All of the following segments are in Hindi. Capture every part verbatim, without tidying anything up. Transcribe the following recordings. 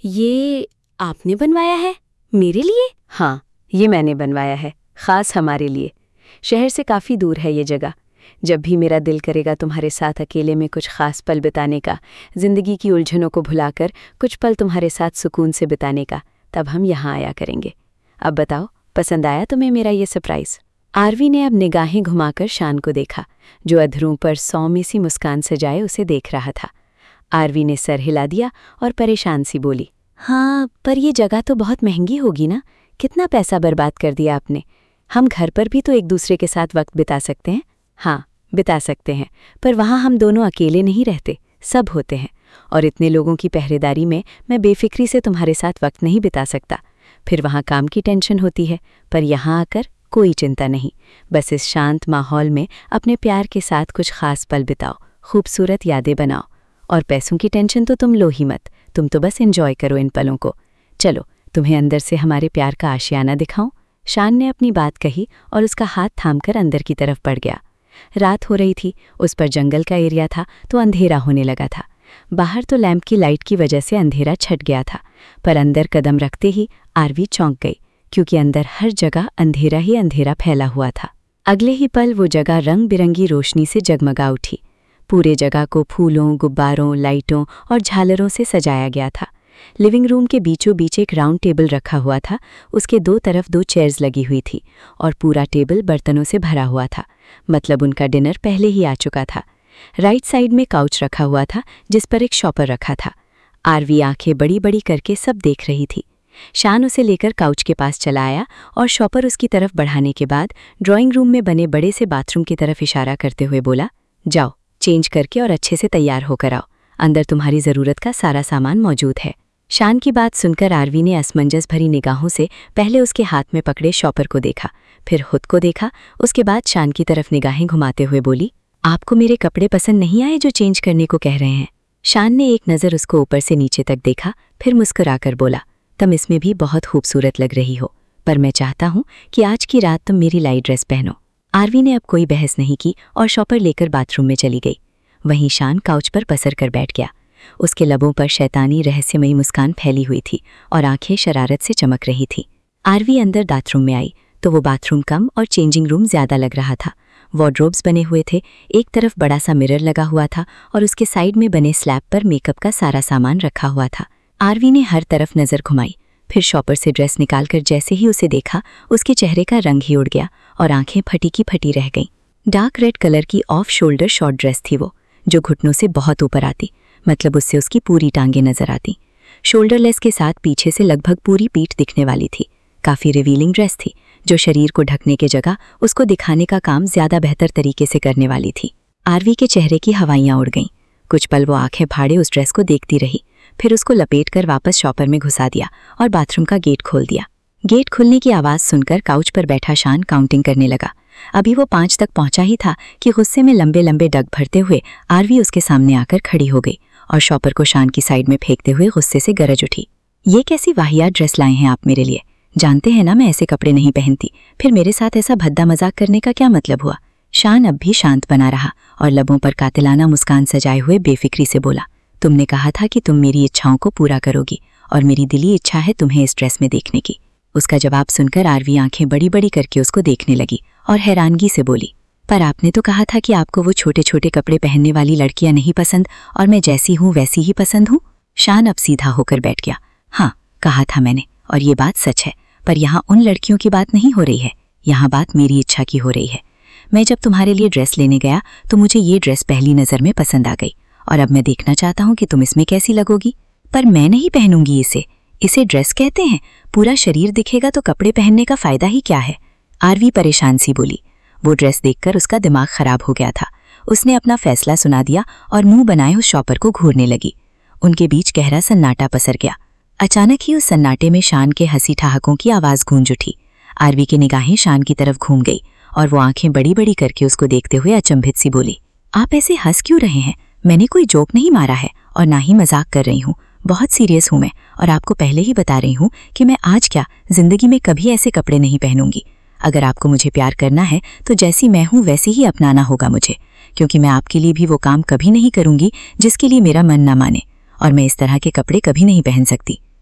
ये आपने बनवाया है? मेरे लिए? हाँ, ये मैंने बनवाया है, ख़ास हमारे लिए। शहर से काफ़ी दूर है ये जगह। जब भी मेरा दिल करेगा तुम्हारे साथ अकेले में कुछ ख़ास पल बिताने का, ज़िंदगी की उलझनों को भुलाकर कुछ पल तुम्हारे साथ सुकून से बिताने का, तब हम यहाँ आया करेंगे। अब बताओ, पसंद आया तुम्हें मेरा ये सरप्राइज़? आरवी ने अब निगाहें घुमाकर शान को देखा, जो अधरों पर सौम्य सी मुस्कान सजाए उसे देख रहा था। आरवी ने सर हिला दिया और परेशान सी बोली, हाँ, पर ये जगह तो बहुत महंगी होगी ना। कितना पैसा बर्बाद कर दिया आपने। हम घर पर भी तो एक दूसरे के साथ वक्त बिता सकते हैं। हाँ, बिता सकते हैं, पर वहाँ हम दोनों अकेले नहीं रहते, सब होते हैं। और इतने लोगों की पहरेदारी में मैं बेफिक्री से तुम्हारे साथ वक्त नहीं बिता सकता। फिर वहाँ काम की टेंशन होती है, पर यहाँ आकर कोई चिंता नहीं। बस इस शांत माहौल में अपने प्यार के साथ कुछ खास पल बिताओ, खूबसूरत यादें बनाओ। और पैसों की टेंशन तो तुम लो ही मत, तुम तो बस एंजॉय करो इन पलों को। चलो, तुम्हें अंदर से हमारे प्यार का आशियाना दिखाऊं। शान ने अपनी बात कही और उसका हाथ थामकर अंदर की तरफ बढ़ गया। रात हो रही थी, उस पर जंगल का एरिया था तो अंधेरा होने लगा था। बाहर तो लैंप की लाइट की वजह से अंधेरा छट गया था, पर अंदर कदम रखते ही आरवी चौंक गई, क्योंकि अंदर हर जगह अंधेरा ही अंधेरा फैला हुआ था। अगले ही पल वो जगह रंग बिरंगी रोशनी से जगमगा उठी। पूरे जगह को फूलों, गुब्बारों, लाइटों और झालरों से सजाया गया था। लिविंग रूम के बीचों बीच एक राउंड टेबल रखा हुआ था, उसके दो तरफ दो चेयर्स लगी हुई थी और पूरा टेबल बर्तनों से भरा हुआ था, मतलब उनका डिनर पहले ही आ चुका था। राइट साइड में काउच रखा हुआ था, जिस पर एक शॉपर रखा था। आरवी आंखें बड़ी बड़ी करके सब देख रही थी। शान उसे लेकर काउच के पास चला आया और शॉपर उसकी तरफ बढ़ाने के बाद ड्राइंग रूम में बने बड़े से बाथरूम की तरफ इशारा करते हुए बोला, जाओ, चेंज करके और अच्छे से तैयार होकर आओ। अंदर तुम्हारी ज़रूरत का सारा सामान मौजूद है। शान की बात सुनकर आरवी ने असमंजस भरी निगाहों से पहले उसके हाथ में पकड़े शॉपर को देखा, फिर खुद को देखा, उसके बाद शान की तरफ निगाहें घुमाते हुए बोली, आपको मेरे कपड़े पसंद नहीं आए जो चेंज करने को कह रहे हैं? शान ने एक नज़र उसको ऊपर से नीचे तक देखा, फिर मुस्कुराकर बोला, तुम इसमें भी बहुत खूबसूरत लग रही हो, पर मैं चाहता हूँ कि आज की रात तुम मेरी लाइट ड्रेस पहनो। आरवी ने अब कोई बहस नहीं की और शॉपर लेकर बाथरूम में चली गई। वहीं शान काउच पर पसर कर बैठ गया। उसके लबों पर शैतानी रहस्यमयी मुस्कान फैली हुई थी और आंखें शरारत से चमक रही थी। आरवी अंदर बाथरूम में आई तो वो बाथरूम कम और चेंजिंग रूम ज्यादा लग रहा था। वार्डरोब्स बने हुए थे, एक तरफ बड़ा सा मिरर लगा हुआ था और उसके साइड में बने स्लैब पर मेकअप का सारा सामान रखा हुआ था। आरवी ने हर तरफ नजर घुमाई, फिर शॉपर से ड्रेस निकालकर जैसे ही उसे देखा, उसके चेहरे का रंग ही उड़ गया और आंखें फटी की फटी रह गईं। डार्क रेड कलर की ऑफ शोल्डर शॉर्ट ड्रेस थी वो, जो घुटनों से बहुत ऊपर आती, मतलब उससे उसकी पूरी टांगें नजर आती। शोल्डरलेस के साथ पीछे से लगभग पूरी पीठ दिखने वाली थी। काफ़ी रिवीलिंग ड्रेस थी, जो शरीर को ढकने के जगह उसको दिखाने का काम ज्यादा बेहतर तरीके से करने वाली थी। आरवी के चेहरे की हवाइयाँ उड़ गईं। कुछ पल वो आंखें फाड़े उस ड्रेस को देखती रही, फिर उसको लपेट कर वापस शॉपर में घुसा दिया और बाथरूम का गेट खोल दिया। गेट खुलने की आवाज़ सुनकर काउच पर बैठा शान काउंटिंग करने लगा। अभी वो पाँच तक पहुंचा ही था कि गुस्से में लंबे लंबे डग भरते हुए आरवी उसके सामने आकर खड़ी हो गई और शॉपर को शान की साइड में फेंकते हुए गुस्से से गरज उठी, ये कैसी वाहियात ड्रेस लाए हैं आप मेरे लिए? जानते हैं ना मैं ऐसे कपड़े नहीं पहनती, फिर मेरे साथ ऐसा भद्दा मजाक करने का क्या मतलब हुआ? शान अब भी शांत बना रहा और लबों पर कातिलाना मुस्कान सजाए हुए बेफिक्री से बोला, तुमने कहा था कि तुम मेरी इच्छाओं को पूरा करोगी और मेरी दिली इच्छा है तुम्हें इस ड्रेस में देखने की। उसका जवाब सुनकर आरवी आंखें बड़ी बड़ी करके उसको देखने लगी और हैरानगी से बोली, पर आपने तो कहा था कि आपको वो छोटे छोटे कपड़े पहनने वाली लड़कियां नहीं पसंद और मैं जैसी हूँ वैसी ही पसंद हूँ। शान अब सीधा होकर बैठ गया। हाँ, कहा था मैंने और ये बात सच है, पर यहाँ उन लड़कियों की बात नहीं हो रही है, यहाँ बात मेरी इच्छा की हो रही है। मैं जब तुम्हारे लिए ड्रेस लेने गया तो मुझे ये ड्रेस पहली नज़र में पसंद आ गई और अब मैं देखना चाहता हूँ कि तुम इसमें कैसी लगोगी। पर मैं नहीं पहनूंगी इसे, इसे ड्रेस कहते हैं, पूरा शरीर दिखेगा तो कपड़े पहनने का फायदा ही क्या है? आरवी परेशान सी बोली। वो ड्रेस देखकर उसका दिमाग खराब हो गया था। उसने अपना फैसला सुना दिया और मुंह बनाए उस शॉपर को घूरने लगी। उनके बीच गहरा सन्नाटा पसर गया। अचानक ही उस सन्नाटे में शान के हंसी ठहाकों की आवाज़ गूंज उठी। आरवी की निगाहें शान की तरफ घूम गई और वो आंखें बड़ी बड़ी करके उसको देखते हुए अचंभित सी बोली, आप ऐसे हंस क्यों रहे हैं? मैंने कोई जोक नहीं मारा है और ना ही मजाक कर रही हूँ, बहुत सीरियस हूँ मैं और आपको पहले ही बता रही हूँ कि मैं आज क्या जिंदगी में कभी ऐसे कपड़े नहीं पहनूंगी। अगर आपको मुझे प्यार करना है तो जैसी मैं हूँ वैसे ही अपनाना होगा मुझे, क्योंकि मैं आपके लिए भी वो काम कभी नहीं करूंगी जिसके लिए मेरा मन ना माने, और मैं इस तरह के कपड़े कभी नहीं पहन सकती।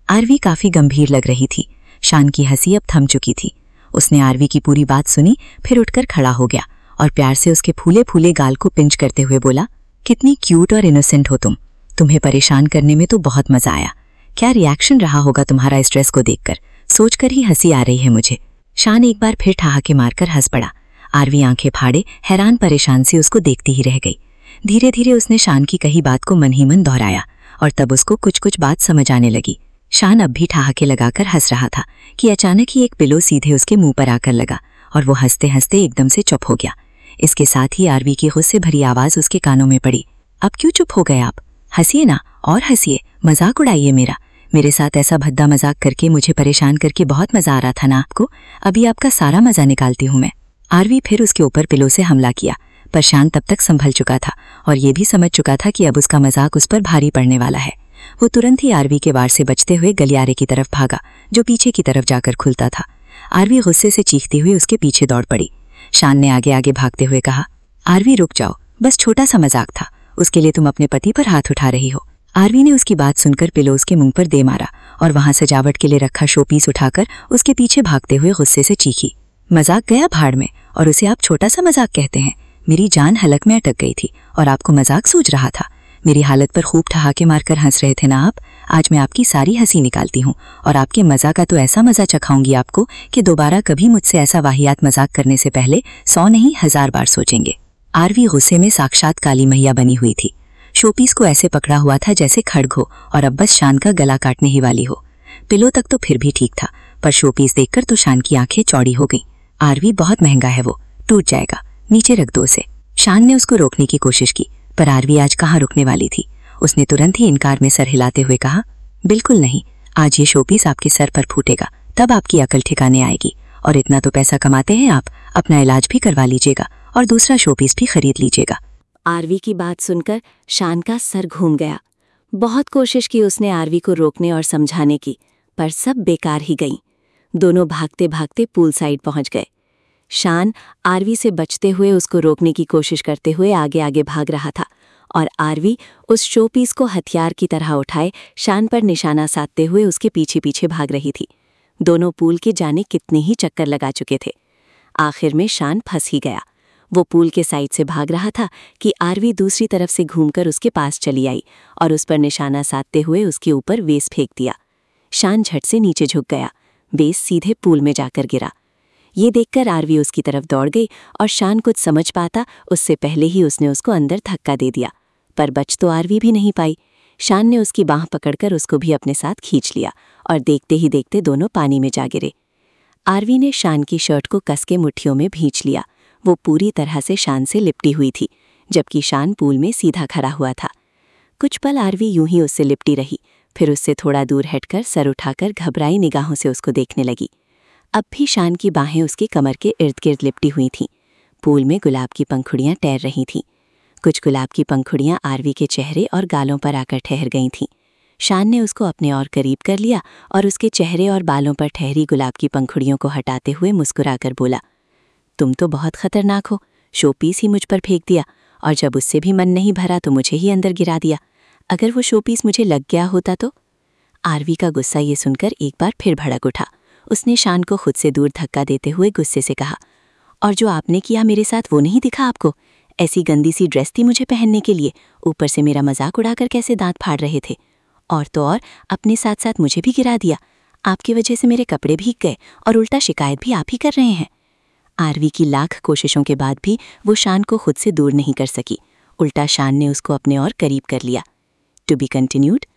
आरवी काफी गंभीर लग रही थी। शान की हंसी अब थम चुकी थी। उसने आरवी की पूरी बात सुनी, फिर उठकर खड़ा हो गया और प्यार से उसके फूले फूले गाल को पिंच करते हुए बोला, कितनी क्यूट और इनोसेंट हो तुम। तुम्हें परेशान करने में तो बहुत मजा आया। क्या रिएक्शन रहा होगा तुम्हारा इस ड्रेस को देखकर, सोचकर ही हंसी आ रही है मुझे। शान एक बार फिर ठहाके मारकर हंस पड़ा। आरवी आंखें फाड़े हैरान परेशान से उसको देखती ही रह गई। धीरे धीरे उसने शान की कही बात को मन ही मन दोहराया और तब उसको कुछ कुछ बात समझ आने लगी। शान अब भी ठहाके लगाकर हंस रहा था कि अचानक ही एक पिलो सीधे उसके मुंह पर आकर लगा और वो हंसते हंसते एकदम से चुप हो गया। इसके साथ ही आरवी की गुस्से भरी आवाज उसके कानों में पड़ी, अब क्यों चुप हो गए आप? हंसिए ना और हंसिए, मजाक उड़ाइए मेरा। मेरे साथ ऐसा भद्दा मजाक करके मुझे परेशान करके बहुत मजा आ रहा था ना आपको। अभी आपका सारा मजा निकालती हूं मैं। आरवी फिर उसके ऊपर पिलो से हमला किया, पर शान तब तक संभल चुका था और ये भी समझ चुका था कि अब उसका मजाक उस पर भारी पड़ने वाला है। वो तुरंत ही आरवी के वार से बचते हुए गलियारे की तरफ भागा, जो पीछे की तरफ जाकर खुलता था। आरवी गुस्से से चीखती हुई उसके पीछे दौड़ पड़ी। शान ने आगे आगे भागते हुए कहा, आरवी रुक जाओ, बस छोटा सा मजाक था, उसके लिए तुम अपने पति पर हाथ उठा रही हो। आरवी ने उसकी बात सुनकर पिलो उसके मुंह पर दे मारा और वहां सजावट के लिए रखा शोपीस उठाकर उसके पीछे भागते हुए गुस्से से चीखी, मजाक गया भाड़ में और उसे आप छोटा सा मजाक कहते हैं। मेरी जान हलक में अटक गई थी और आपको मजाक सूझ रहा था। मेरी हालत पर खूब ठहाके मारकर हंस रहे थे ना आप। आज मैं आपकी सारी हंसी निकालती हूँ और आपके मजा का तो ऐसा मजा चखाऊंगी आपको कि दोबारा कभी मुझसे ऐसा वाहियात मजाक करने से पहले सौ नहीं हजार बार सोचेंगे। आरवी गुस्से में साक्षात काली मैया बनी हुई थी। शोपीस को ऐसे पकड़ा हुआ था जैसे खड़ग हो और अब बस शान का गला काटने ही वाली हो। पिलो तक तो फिर भी ठीक था, पर शोपीस देखकर तो शान की आंखें चौड़ी हो गईं। आरवी बहुत महंगा है, वो टूट जाएगा, नीचे रख दो उसे। शान ने उसको रोकने की कोशिश की, पर आरवी आज कहाँ रुकने वाली थी। उसने तुरंत ही इनकार में सर हिलाते हुए कहा, बिल्कुल नहीं, आज ये शोपीस आपके सर पर फूटेगा, तब आपकी अकल ठिकाने आएगी। और इतना तो पैसा कमाते हैं आप, अपना इलाज भी करवा लीजिएगा और दूसरा शोपीस भी खरीद लीजिएगा। आरवी की बात सुनकर शान का सर घूम गया। बहुत कोशिश की उसने आरवी को रोकने और समझाने की, पर सब बेकार ही गईं। दोनों भागते भागते पूल साइड पहुंच गए। शान आरवी से बचते हुए उसको रोकने की कोशिश करते हुए आगे आगे भाग रहा था और आरवी उस शोपीस को हथियार की तरह उठाए शान पर निशाना साधते हुए उसके पीछे पीछे भाग रही थी। दोनों पूल के जाने कितने ही चक्कर लगा चुके थे। आखिर में शान फंस ही गया। वो पूल के साइड से भाग रहा था कि आरवी दूसरी तरफ से घूमकर उसके पास चली आई और उस पर निशाना साधते हुए उसके ऊपर वेस फेंक दिया। शान झट से नीचे झुक गया, वेस सीधे पूल में जाकर गिरा। ये देखकर आरवी उसकी तरफ दौड़ गई और शान कुछ समझ पाता उससे पहले ही उसने उसको अंदर धक्का दे दिया, पर बच तो आरवी भी नहीं पाई। शान ने उसकी बांह पकड़कर उसको भी अपने साथ खींच लिया और देखते ही देखते दोनों पानी में जा गिरे। आरवी ने शान की शर्ट को कस के मुट्ठियों में भींच लिया। वो पूरी तरह से शान से लिपटी हुई थी, जबकि शान पूल में सीधा खड़ा हुआ था। कुछ पल आरवी यूं ही उससे लिपटी रही, फिर उससे थोड़ा दूर हटकर सर उठाकर घबराई निगाहों से उसको देखने लगी। अब भी शान की बाहें उसकी कमर के इर्द गिर्द लिपटी हुई थीं। पूल में गुलाब की पंखुड़ियां तैर रही थीं। कुछ गुलाब की पंखुड़ियां आरवी के चेहरे और गालों पर आकर ठहर गई थीं। शान ने उसको अपने और करीब कर लिया और उसके चेहरे और बालों पर ठहरी गुलाब की पंखुड़ियों को हटाते हुए मुस्कुराकर बोला, तुम तो बहुत खतरनाक हो। शोपीस ही मुझ पर फेंक दिया और जब उससे भी मन नहीं भरा तो मुझे ही अंदर गिरा दिया। अगर वो शोपीस मुझे लग गया होता तो? आरवी का गुस्सा ये सुनकर एक बार फिर भड़क उठा। उसने शान को खुद से दूर धक्का देते हुए गुस्से से कहा, और जो आपने किया मेरे साथ वो नहीं दिखा आपको? ऐसी गंदी सी ड्रेस थी मुझे पहनने के लिए, ऊपर से मेरा मजाक उड़ाकर कैसे दांत फाड़ रहे थे, और तो और अपने साथ साथ मुझे भी गिरा दिया। आपकी वजह से मेरे कपड़े भीग गए और उल्टा शिकायत भी आप ही कर रहे हैं। आरवी की लाख कोशिशों के बाद भी वो शान को खुद से दूर नहीं कर सकी। उल्टा शान ने उसको अपने और करीब कर लिया। To be continued.